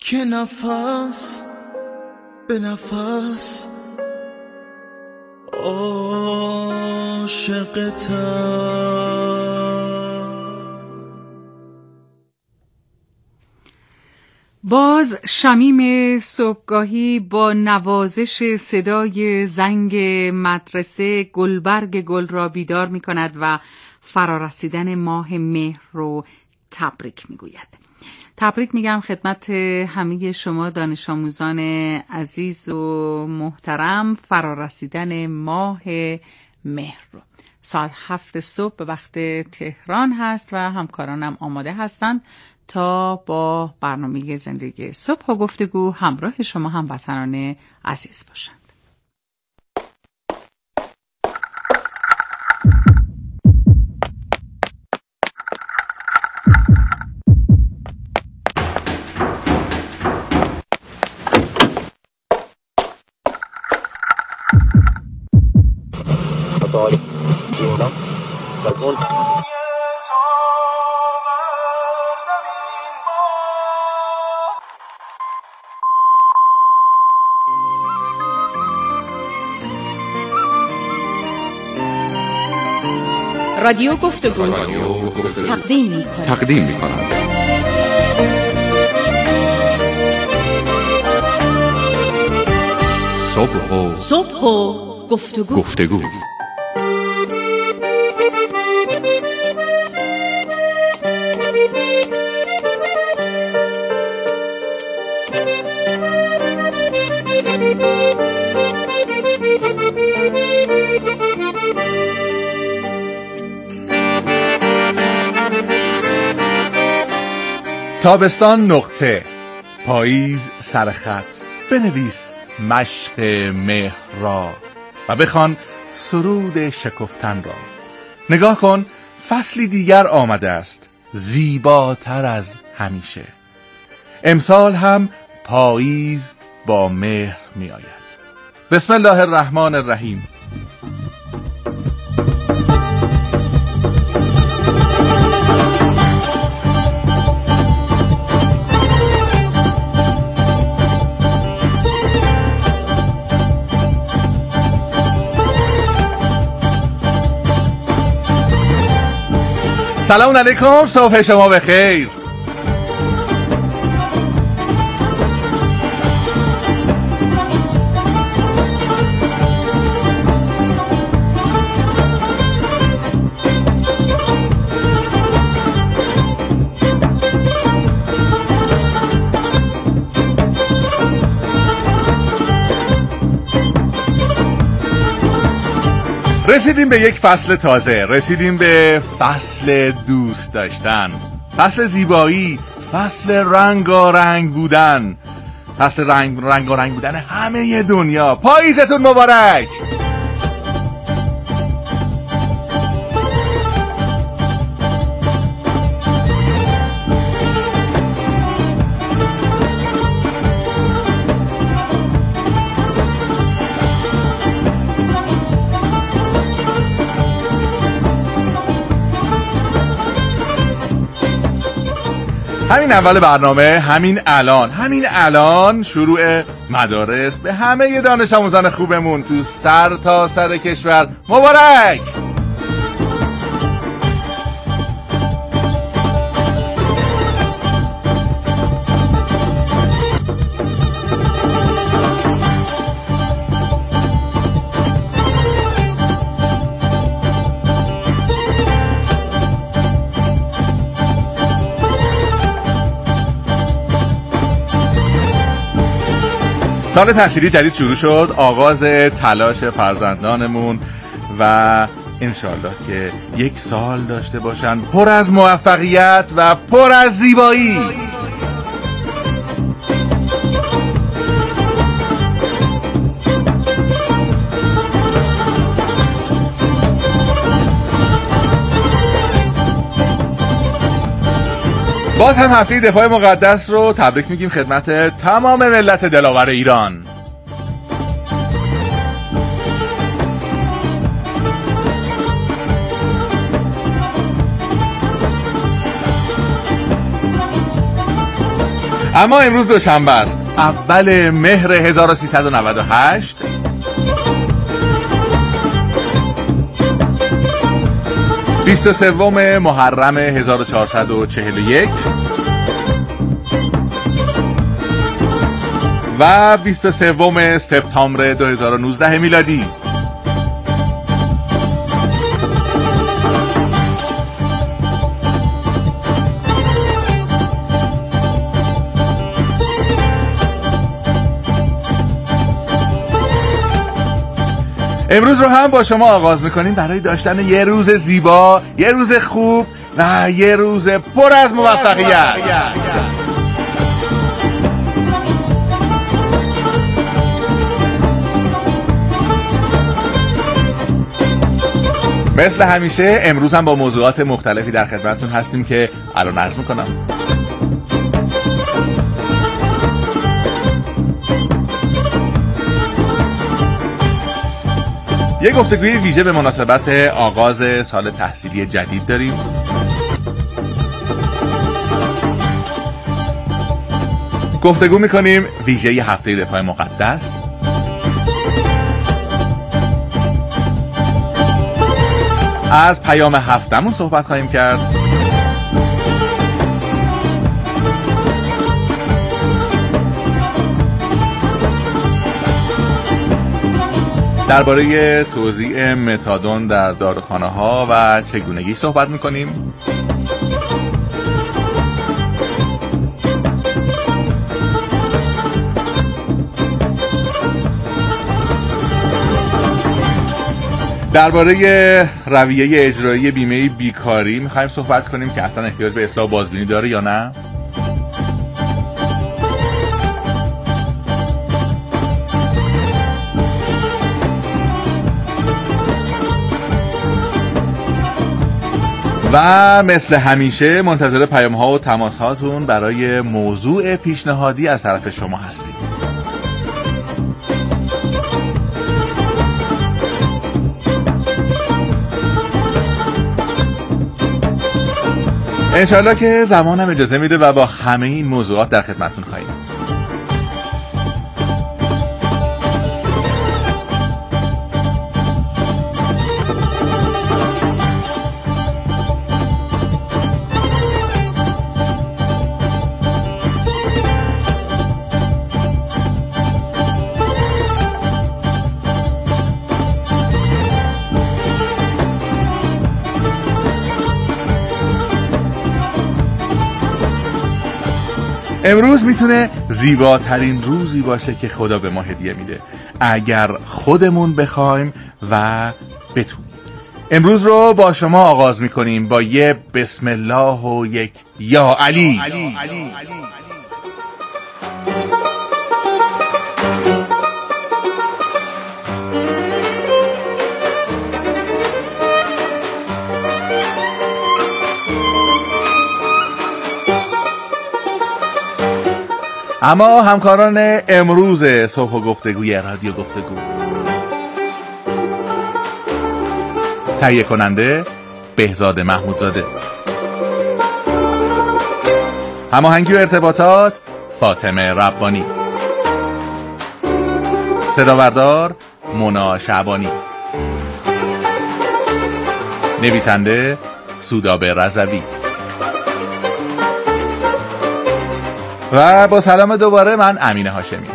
که نفس به نفس عاشقتم. باز شمیم صبحگاهی با نوازش صدای زنگ مدرسه گلبرگ گل را بیدار می کند و فرارسیدن ماه مهر رو تبریک می گوید. تبریک میگم خدمت همه شما دانش آموزان عزیز و محترم فرارسیدن ماه مهر رو. ساعت 7 صبح به وقت تهران هست و همکارانم آماده هستند تا با برنامه زندگی صبح و گفتگو همراه شما هموطنان عزیز باشند. رادیو گفتگو تقدیم می‌کند. صبح و گفتگو. تابستان نقطه، پاییز سرخط، بنویس مشق مهر را و بخوان سرود شکفتن را. نگاه کن، فصلی دیگر آمده است، زیباتر از همیشه. امسال هم پاییز با مهر می آید. بسم الله الرحمن الرحیم. سلام علیکم، صبح شما بخیر. رسیدیم به یک فصل تازه، رسیدیم به فصل دوست داشتن، فصل زیبایی، فصل رنگارنگ بودن، فصل رنگارنگ بودن همه دنیا. پاییزتون مبارک. همین اول برنامه، همین الان شروع مدارس به همه دانش آموزان خوبمون تو سر تا سر کشور مبارک. سال تحصیلی جدید شروع شد، آغاز تلاش فرزندانمون و انشالله که یک سال داشته باشن پر از موفقیت و پر از زیبایی. باز هم هفته دفاع مقدس رو تبریک میگیم خدمت تمام ملت دلاور ایران. اما امروز دوشنبه است، اول مهر 1398. بیست و سوم محرم 1441 و 23 سپتامبر 2019 میلادی. امروز رو هم با شما آغاز میکنیم برای داشتن یه روز زیبا، یه روز خوب و یه روز پر از موفقیت. مثل همیشه امروز هم با موضوعات مختلفی در خدمتتون هستیم که الان عرض میکنم. یک گفتگوی ویژه به مناسبت آغاز سال تحصیلی جدید داریم. گفتگو میکنیم ویژه هفته دفاع مقدس. از پیام هفتمون صحبت خواهیم کرد. درباره توزیع متادون در داروخانه ها و چگونگی صحبت میکنیم. درباره رویه اجرایی بیمه بیکاری میخوایم صحبت کنیم که اصلا احتیاج به اصلاح بازبینی داره یا نه. و مثل همیشه منتظر پیام ها و تماس هاتون برای موضوع پیشنهادی از طرف شما هستیم. انشالله که زمانم اجازه میده و با همه این موضوعات در خدمتتون خواهیم. امروز میتونه زیباترین روزی باشه که خدا به ما هدیه میده اگر خودمون بخوایم و بتونیم. امروز رو با شما آغاز میکنیم با یه بسم الله و یک یا علی. اما همکاران امروز صبح و گفتگوی رادیو گفتگو: تهیه کننده بهزاد محمودزاده، هماهنگی و ارتباطات فاطمه ربانی، صداوردار مونا شعبانی، نویسنده سودابه رضوی. و با سلام دوباره من امین هاشمی.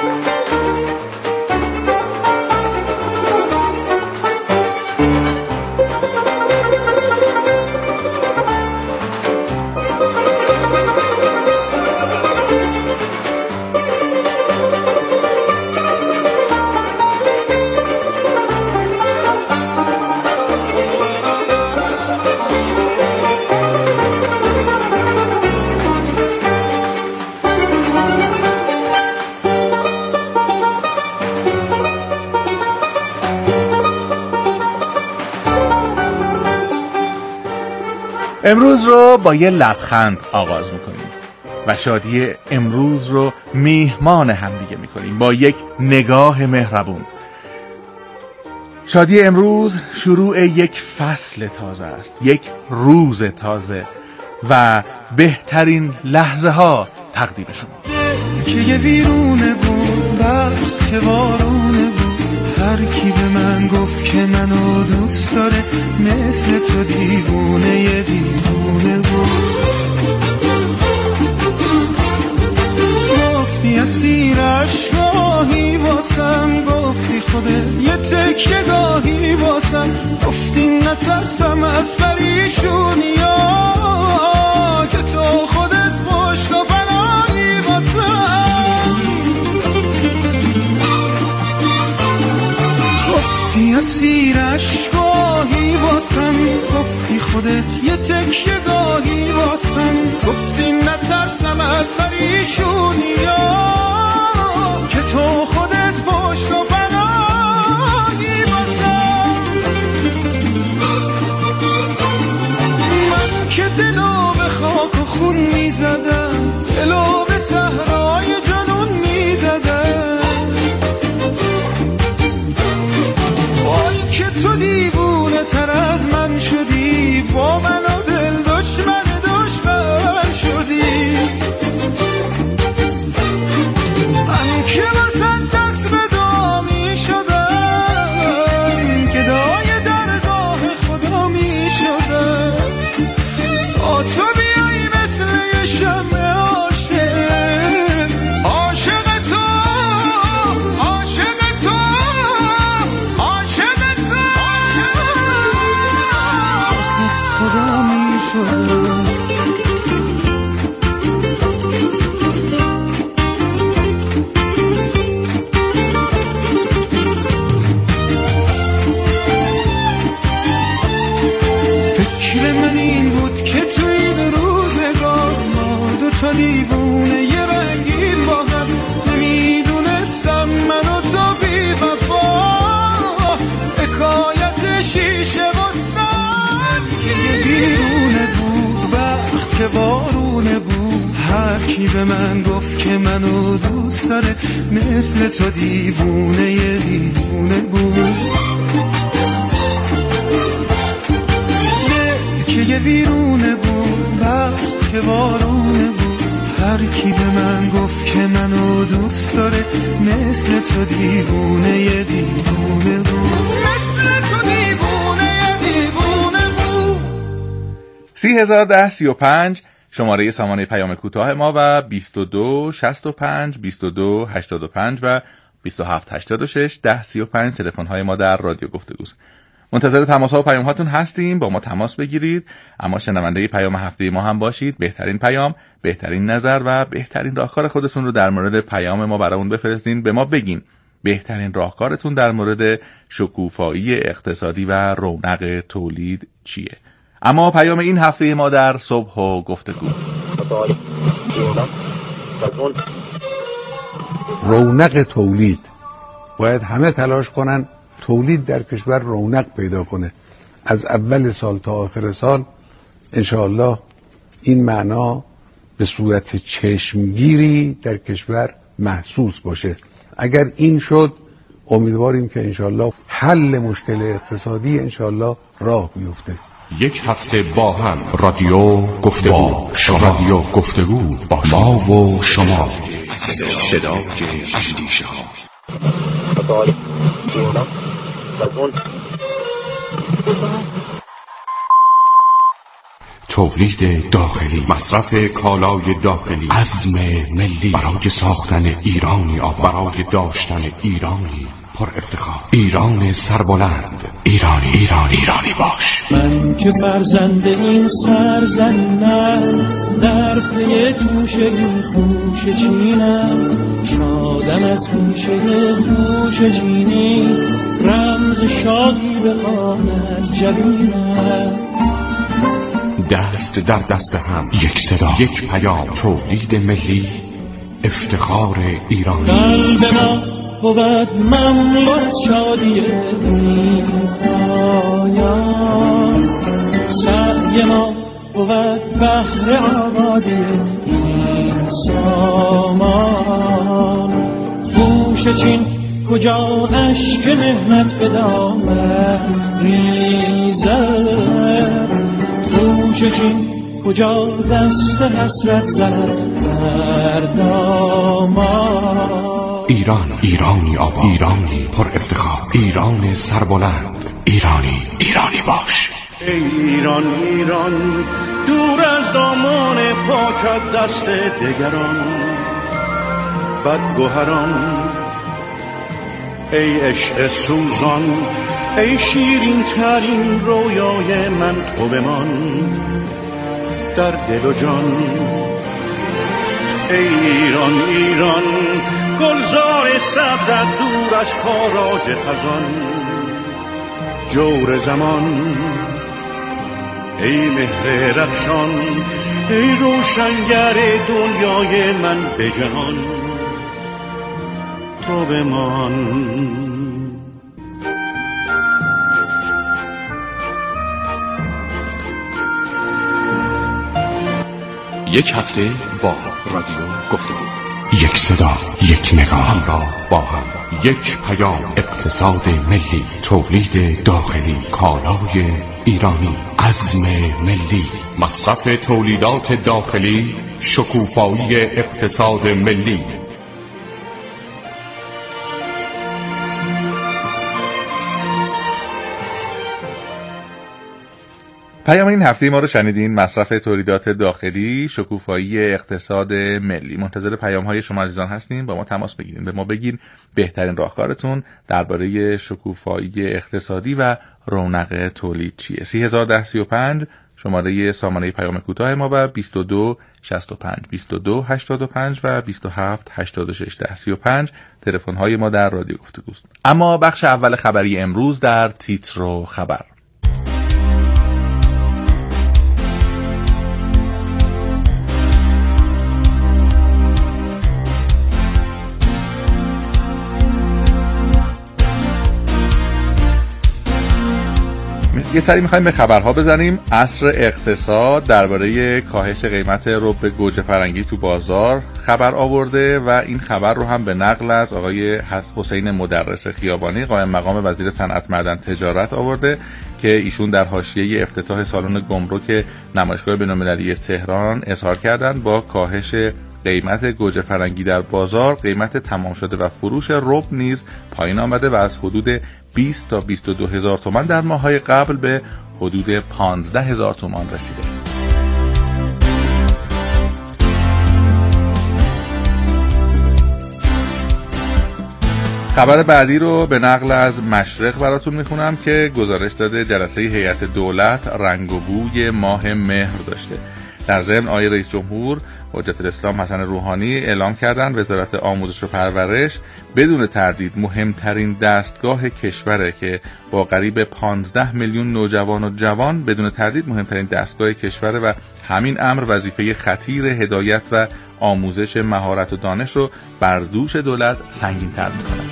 امروز رو با یه لبخند آغاز میکنیم و شادی امروز رو میهمان هم دیگه میکنیم با یک نگاه مهربون. شادی امروز شروع یک فصل تازه است، یک روز تازه و بهترین لحظه ها تقدیم شما. که یه ویرونه بود وقت که وارونه بود، هر کی به من گفت که منو دوست داره مثل تو دیوونه یه دیوونه بود. گفتی اسیر عشقاهی واسم، گفتی خودت یه تکیه گاهی واسم، گفتی نترسم از پریشونیا که تو خودت پشت و بنایی واسم. گفتی اسیر عشقاهی واسم، گفتی خودت یه تکیه گاهی واسم، گفتی نترسم از پریشونیا که تو خودت پشت و بنایی واسم. من که دلو به خاک و خون میزدم، دلو به صحرای جنون میزدم، حال که تو دیوونه تر از من شدی، با من و دل دشمن شدی. من که واسه دست به دعا می شدم، گدای درگاه خدا می شدم، تا تو بیایی مثل یه شمع عاشق. عاشق تو، عاشق تو، عاشق تو، واسه خدا می شدم. تا دیوونه یه رنگین با هم، نمیدونستم من و تو بی وفا، حکایت شیشه بستن. که یه بیرونه بود وقت که وارونه بود، هر کی به من گفت که منو دوست داره مثل تو دیوونه یه دیوونه بود. که یه بیرونه بود وقت که وارونه بود، هر کی به من گفت که منو دوست داره مثل تو دیوونه یه دیوونه بود، مثل تو دیوونه یه دیوونه بود. 301035 شماره سامانه پیام کوتاه ما و 22 65 22 85 و 27 86 10 35 تلفن های ما در رادیو گفتگوست. منتظر تماس ها و پیام هاتون هستیم، با ما تماس بگیرید، اما شنونده پیام هفته ما هم باشید. بهترین پیام، بهترین نظر و بهترین راهکار خودتون رو در مورد پیام ما برامون بفرستین. به ما بگین بهترین راهکارتون در مورد شکوفایی اقتصادی و رونق تولید چیه. اما پیام این هفته ما در صبح و گفتگو: رونق تولید. باید همه تلاش کنن تولید در کشور رونق پیدا کنه. از اول سال تا آخر سال انشاءالله این معنا به صورت چشمگیری در کشور محسوس باشه. اگر این شد امیدواریم که انشاءالله حل مشکل اقتصادی انشاءالله راه بیفته. یک هفته با هم رادیو گفتگو، رادیو گفتگو با ما و شما، صدای اندیشه ها. تولید داخلی، مصرف کالای داخلی، عزم ملی برای ساختن ایرانی آباد، برای داشتن ایرانی پر افتخار، ایران سربلند، ایرانی باش. من که فرزند این سرزمینم، در پی توشه این خوشه چینم، شادم از پیشه خوشه چینی، رمز شادی بخوان از جبینم. دست در دست هم، یک صدا، یک پیام، تولید ملی، افتخار ایرانی. قلب ما بود مملو از شادی این پایان، سعی ما بود بهر آبادی این سامان. خوشه چین کجا اشک مهنت به دامن ریزد، خوشه چین کجا دست حسرت زند بر دامان. ایران، ایرانی آباد، ایرانی پر افتخار، ایران سربلند، ایرانی باش. ای ایران ایران دور از دامان پاکت دست دگران بدگوهران، ای عشق سوزان ای شیرین ترین رویای من تو بمان در دل و جان. ای ایران ایران گلزار سبزت دور از تاراج خزان جور زمان، ای مهر رخشان ای روشنگر دنیای من به جهان تو بمان. یک هفته با رادیو گفتگو، یک صدا، یک نگاه، همراه با هم، یک پیام. اقتصاد ملی، تولید داخلی، کالای ایرانی، عزم ملی، مصرف تولیدات داخلی، شکوفایی اقتصاد ملی. پیام این هفته ما رو شنیدین. مصرف تولیدات داخلی، شکوفایی اقتصاد ملی. منتظر پیام های شما عزیزان هستیم. با ما تماس بگیرین، به ما بگین بهترین راهکارتون درباره شکوفایی اقتصادی و رونق تولید چیه. 301035 شماره سامانه پیام کوتاه ما و 22 65 22 85 و 27 86 1035 تلفن های ما در رادیو گفتگوست. اما بخش اول خبری امروز در تیتر و خبر. یه سری میخوایم به خبرها بزنیم. عصر اقتصاد درباره کاهش قیمت رب گوجه فرنگی تو بازار خبر آورده و این خبر رو هم به نقل از آقای حسین مدرس خیابانی قائم مقام وزیر صنعت معدن تجارت آورده که ایشون در حاشیه افتتاح سالن گمرک نمایشگاه بین‌المللی تهران اظهار کردند با کاهش قیمت گوجه فرنگی در بازار، قیمت تمام شده و فروش رب نیز پایین آمده و از حدود 20 تا 22 هزار تومان در ماه‌های قبل به حدود 15 هزار تومان رسیده. خبر بعدی رو به نقل از مشرق براتون میخونم که گزارش داده جلسه هیئت دولت رنگ و بوی ماه مهر داشته. در ضمن آقای رئیس جمهور حجت الاسلام حسن روحانی اعلام کردند وزارت آموزش و پرورش بدون تردید مهمترین دستگاه کشوره که با قریب 15 میلیون نوجوان و جوان بدون تردید مهمترین دستگاه کشوره و همین امر وظیفه خطیر هدایت و آموزش مهارت و دانش رو بر دوش دولت سنگین‌تر می‌کنه.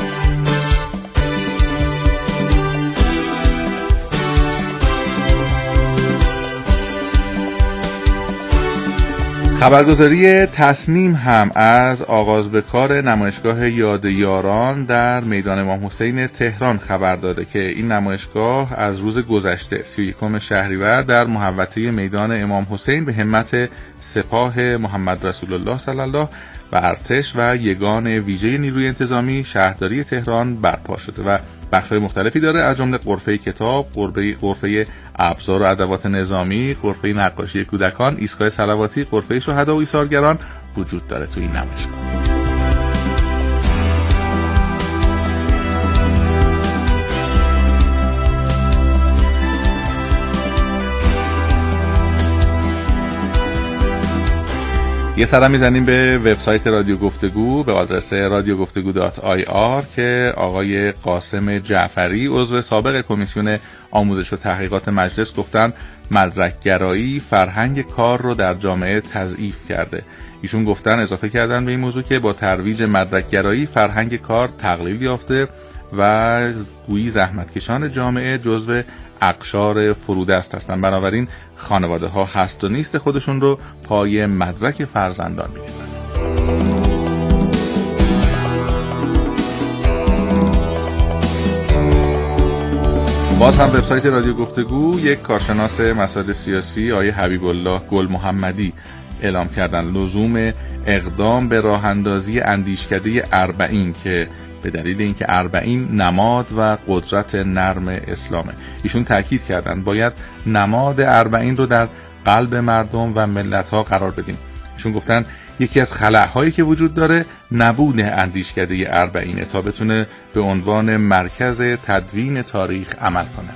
خبرگزاری تصنیم هم از آغاز به کار نمایشگاه یاد یاران در میدان امام حسین تهران خبر داده که این نمایشگاه از روز گذشته 31 شهریور در محوطه میدان امام حسین به همت سپاه محمد رسول الله صلی الله و ارتش و یگان ویژه نیروی انتظامی شهرداری تهران برپا شده و بخش‌های مختلفی داره، از جمله غرفه کتاب، غرفه ابزار و ادوات نظامی، غرفه نقاشی کودکان، ایستگاه صلواتی، غرفه شهدا و ایثارگران وجود داره تو این نمایشگاه. یه سلام میزنیم به وبسایت رادیو گفتگو به آدرس radiogoftegu.ir که آقای قاسم جعفری عضو سابق کمیسیون آموزش و تحقیقات مجلس گفتن مدرک‌گرایی فرهنگ کار رو در جامعه تضعیف کرده. ایشون گفتن اضافه کردن به این موضوع که با ترویج مدرک‌گرایی فرهنگ کار تقلیل یافته و گویی زحمتکشان جامعه جزو اقشار فرودست هستند. بنابراین خانواده ها هست و نیست خودشون رو پای مدرک فرزندان می‌ریزن. باز هم وبسایت رادیو گفتگو یک کارشناس مسائل سیاسی آقای حبیب الله گل محمدی اعلام کردن لزوم اقدام به راه اندازی اندیشکده اربعین که به دلیل اینکه اربعین نماد و قدرت نرم اسلامه. ایشون تاکید کردن باید نماد اربعین رو در قلب مردم و ملت‌ها قرار بدیم. ایشون گفتن یکی از خلأهایی که وجود داره نبود اندیشکده اربعینه تا بتونه به عنوان مرکز تدوین تاریخ عمل کنه.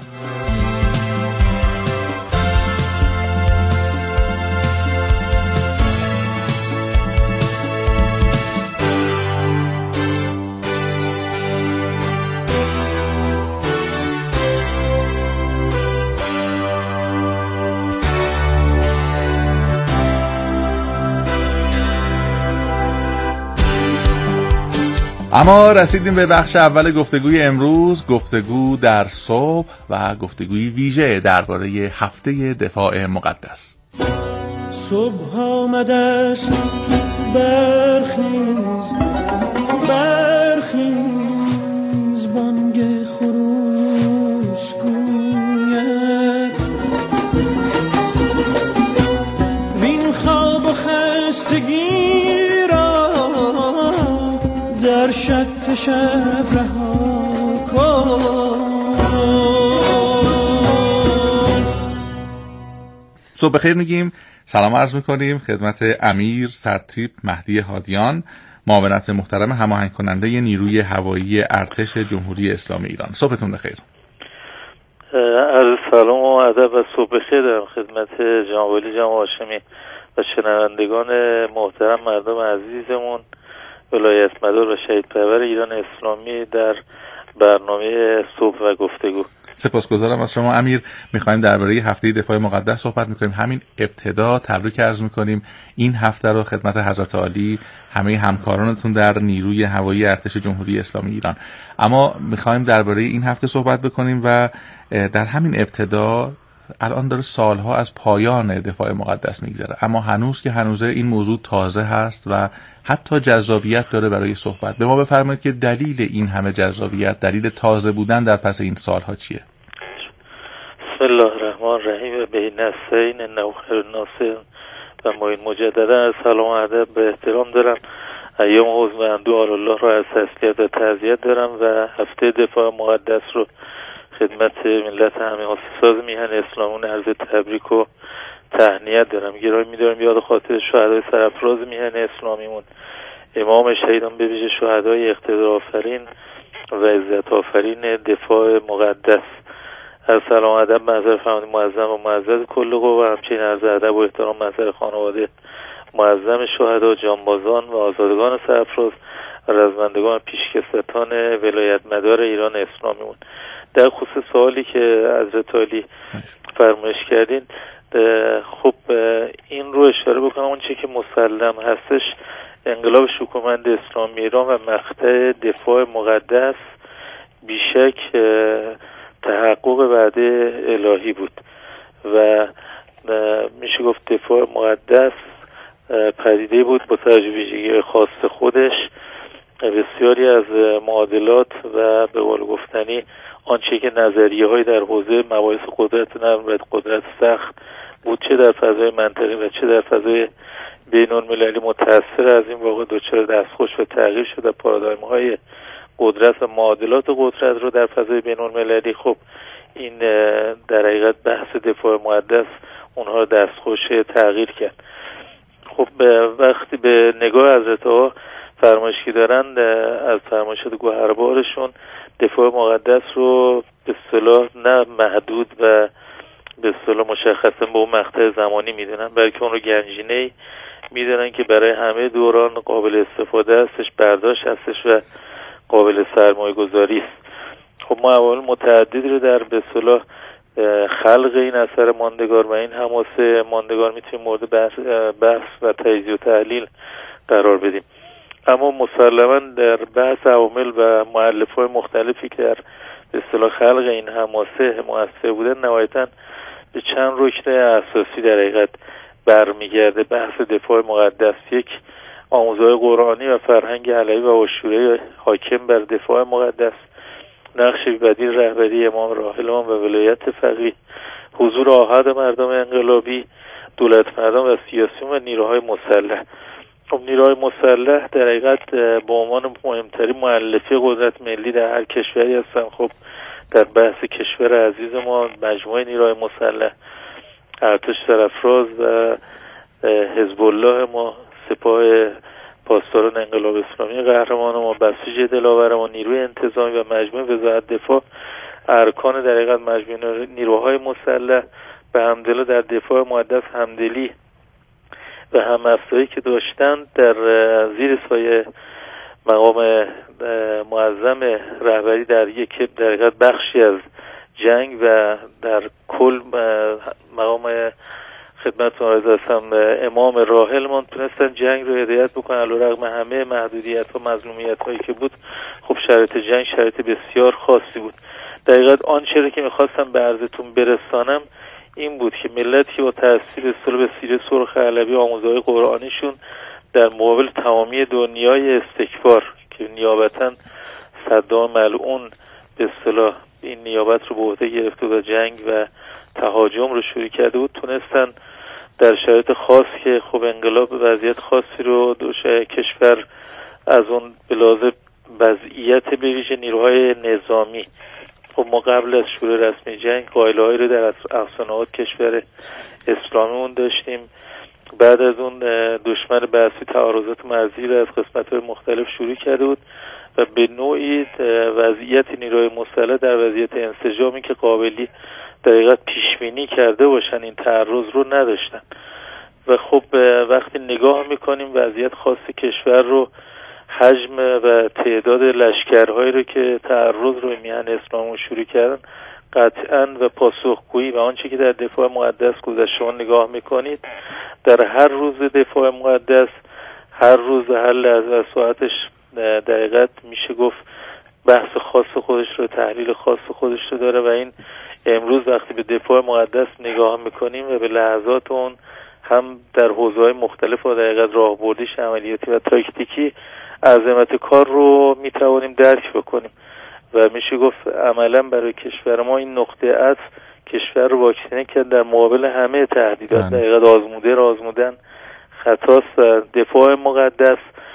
اما رسیدیم به بخش اول گفتگوی امروز، گفتگو در صبح و گفتگوی ویژه درباره هفته دفاع مقدس. صبح آمده است، برخیز برخیز، بانگ خروس گوید وین خواب و خستگی در شط شب رها کن. صبح بخیر میگیم، سلام عرض میکنیم خدمت امیر سرتیپ مهدی هادیان، معاونت محترم هماهنگ کننده نیروی هوایی ارتش جمهوری اسلامی ایران. صبحتون بخیر. عرض سلام و ادب و صبح بخیر دارم خدمت جناب علی جناب هاشمی و شنوندگان محترم مردم عزیزمون ولایت مدار و شهید پرور ایران اسلامی در برنامه صبح و گفتگو. سپاسگزارم از شما امیر. میخوایم درباره هفته دفاع مقدس صحبت میکنیم. همین ابتدا تبریک عرض میکنیم این هفته رو خدمت حضرت عالی، همه همکارانتون در نیروی هوایی ارتش جمهوری اسلامی ایران. اما میخوایم درباره این هفته صحبت بکنیم و در همین ابتدا الان داره سالها از پایان دفاع مقدس میگذره، اما هنوز که هنوزه این موضوع تازه هست و حتی جذابیت داره برای صحبت. به ما بفرمایید که دلیل این همه جذابیت، دلیل تازه بودن در پس این سالها چیه؟ بسم الله الرحمن الرحیم و به نستعین انه خیر الناصرین و معین. مجددا سلام و ادب به احترام دارم. ایام حزن و اندوه الله را از تسلیت و تعزیت دارم و هفته دفاع مقدس رو خدمت ملت همه آسیب‌ساز میهن اسلامون عرض تبریک و تهنیت دارم. گرامی می‌دارم یاد خاطر شهدای سرفراز میهن اسلامیمون، امام شهیدان به ویژه شهدای اقتدارآفرین و عزت آفرین دفاع مقدس. از سلام و ادب محضر فرمانده معظم و معزز کل قوا و همچنین عرض ادب و احترام محضر خانواده معظم شهدا، جانبازان و آزادگان سرفراز و رزمندگان پیشکسوتان ولایت مدار ایران اسلامیمون. در خصوص سوالی که حضرت عالی فرمایش کردین، خب این رو اشاره بکنم، اون چی که مسلم هستش انقلاب شکوهمند اسلامی ایران و مقطع دفاع مقدس بیشک تحقق وعده الهی بود و میشه گفت دفاع مقدس پدیده بود با توجه ویژگی خاص خودش. بسیاری از معادلات و به قول گفتنی آنچه که نظریه‌های در حوزه مباحث قدرت نرم و قدرت سخت بود، چه در فضای منطقی و چه در فضای بین‌المللی، متأثر از این واقع دچار دستخوش و تغییر شده پارادایم‌های قدرت و معادلات قدرت رو در فضای بین‌المللی. خب این در حقیقت بحث دفاع مقدس اونها رو دستخوش تغییر کرد. خب وقتی به نگاه حضرت ها فرمایشی دارن، از فرمایشات گوهربارشون دفاع مقدس رو به اصطلاح نه محدود و به اصطلاح مشخصا به اون مقطع زمانی میدونن، بلکه اون رو گنجینه‌ای میدونن که برای همه دوران قابل استفاده هستش، برداشت هستش و قابل سرمایه گذاری است. خب ما عوامل متعددی رو در به اصطلاح خلق این اثر ماندگار و این حماسه ماندگار میتونیم مورد بحث و تجزیه و تحلیل قرار بدیم. اما مسلماً در بحث عوامل و مؤلفه‌های مختلفی که در به اصطلاح خلق این حماسه مؤثر بودن، نهایتاً به چند رکن اساسی در حقیقت برمیگرده بحث دفاع مقدس. یک، آموزهای قرآنی و فرهنگ علوی و عاشوری حاکم بر دفاع مقدس. نقش بی‌بدیل رهبری امام راحلمان و ولایت فقیه، حضور آحاد مردم انقلابی، دولت مردم و سیاسیون و نیروهای مسلح. خب نیروهای مسلح در حقیقت به عنوان مهمترین مؤلفه قدرت ملی در هر کشوری هستن. خب در بحث کشور عزیز ما مجموعه نیروهای مسلح، ارتش سرافراز و حزب الله ما، سپاه پاسداران انقلاب اسلامی قهرمان ما، بسیج دلاور ما، نیروی انتظامی و مجموعه وزارت دفاع، ارکان در حقیقت مجموعه نیروهای مسلح به همدلی در دفاع مقدس همدلی و هم افزایی که داشتند در زیر سایه مقام معظم رهبری در یک در حقیقت بخشی از جنگ و در کل مقام خدمتتون عرض هستم امام راحلمان تونستن جنگ رو هدایت بکنن علیرغم همه محدودیت و مظلومیت هایی که بود. خب شرایط جنگ شرایط بسیار خاصی بود. در حقیقت آنچه رو که میخواستم به عرضتون برسانم این بود که ملت که با تحصیل به سیره سرخ علوی آموزهای قرآنیشون در مقابل تمامی دنیای استکبار که نیابتاً صدام ملعون به اصطلاح این نیابت رو به عهده گرفته و جنگ و تهاجم رو شروع کرده بود، تونستن در شرایط خاص که خب انقلاب وضعیت خاصی رو کشور از اون بلازه وضعیت به ویژه نیروهای نظامی، خب ما قبل از شروع رسمی جنگ قائله‌هایی رو در افسانه‌ات کشور اسلامیمون داشتیم. بعد از اون دشمن بعثی تعارضات مرزی رو از قسمت‌های مختلف شروع کرده بود و به نوعی وضعیت نیروهای مسلح در وضعیت انسجامی که قابلی در حقیقت پیشبینی کرده باشن این تعرض رو نداشتن و خب وقتی نگاه میکنیم وضعیت خاص کشور رو، حجم و تعداد لشکرهایی رو که تعرض رو میهن اسلام شروع کردن قطعاً و پاسخگویی و آنچه که در دفاع مقدس گذشته شما نگاه میکنید، در هر روز دفاع مقدس، هر روز هر لحظه از ساعتش در حقیقت میشه گفت بحث خاص خودش رو، تحلیل خاص خودش رو داره و این امروز وقتی به دفاع مقدس نگاه میکنیم و به لحظات اون هم در حوزه‌های مختلف و در حقیقت راهبردیش عملیاتی و تاکتیکی عظمت کار رو میتوانیم درک بکنیم و میشه گفت عملا برای کشور ما این نقطه عطف کشور رو واکسینه کرد در مقابل همه تهدیدات. در حقیقت آزمودن خطاست و دفاع مقدس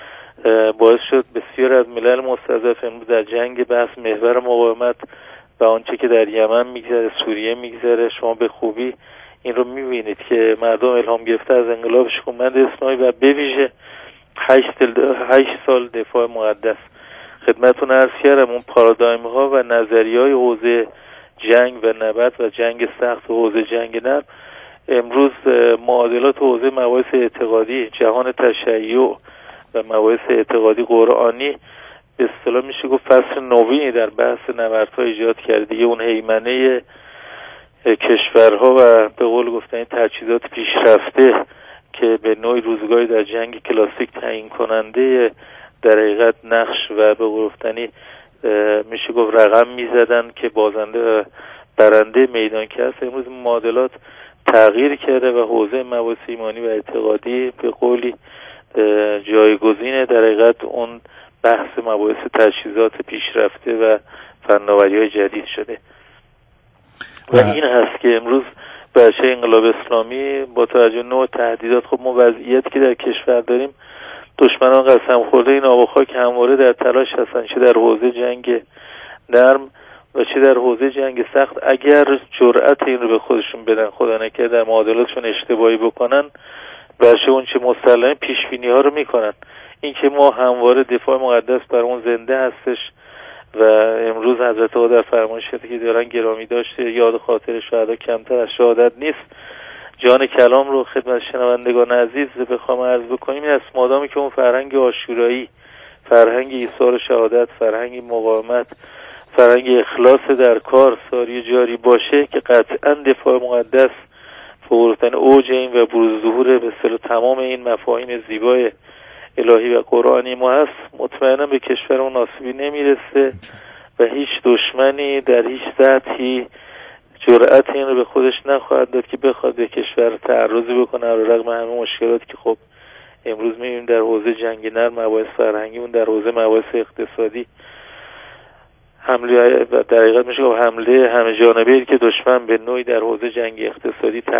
باعث شد بسیار از ملل مستضعف امروز در جنگ بحث محور مقاومت و آنچه که در یمن میگذره، سوریه میگذره، شما به خوبی این رو میبینید که مردم الهام گرفته از انقلاب شکوهمند اسلامی و به ویژه 8 سال دفاع مقدس. خدمتتون عرض کردم اون پارادایم ها و نظریه های حوزه جنگ و نبرد و جنگ سخت و حوزه جنگ نرم امروز معادلات حوزه مباحث اعتقادی، جهان تشیع و مباحث اعتقادی قرآنی به اصطلاح میشه گفت فصل نوینی در بحث نبردها ایجاد کرده. دیگه اون هیمنه کشورها و به قول گفتن تجهیزات پیشرفته که به نوعی روزگاری در جنگ کلاسیک تعیین کننده در حقیقت نقش و به قول گفتنی میشه گفت رقم میزدن که بازنده و برنده میدان که هست، امروز معادلات تغییر کرده و حوزه مباحث ایمانی و اعتقادی به قولی جایگزین در حقیقت اون بحث مباحث تجهیزات پیشرفته و فناوری‌های جدید شده و این هست که امروز بچه انقلاب اسلامی با توجه نوع تهدیدات، خب ما وضعیتی که در کشور داریم دشمنان قسم خورده این آب و خاک همواره در تلاش هستن، چه در حوزه جنگ نرم و چه در حوزه جنگ سخت. اگر جرأت این رو به خودشون بدن، خدا نکنه در معادلاتشون اشتباهی بکنن، بچه اون چه مسلمه پیشبینی ها رو میکنن. این که ما همواره دفاع مقدس برامون زنده هستش و امروز حضرت ها در فرمایشاتی که دارن گرامی داشته یاد خاطر شهدا کمتر از شهادت نیست. جان کلام رو خدمت شنوندگان عزیز بخوام عرض بکنیم این است مادامی که اون فرهنگ عاشورایی، فرهنگ ایثار شهادت، فرهنگ مقاومت، فرهنگ اخلاص در کار ساری جاری باشه که قطعا دفاع مقدس فورتن اوج این و بروز ظهور به اصطلاح تمام این مفاهیم زیبای الهی و قرآنی ما هست، مطمئنا به کشورمون ناصبی نمیرسه و هیچ دشمنی در هیچ سطحی جرأت این رو به خودش نخواهد داد که بخواد به کشور تعرضی بکنه علیرغم همه مشکلاتی که خب امروز میبینیم در حوزه جنگ نرم، مباحث فرهنگی، اون در حوزه مباحث اقتصادی حمله در حقیقت میشه حمله همه جانبه‌ای که دشمن به نوعی در حوزه جنگی اقتصادی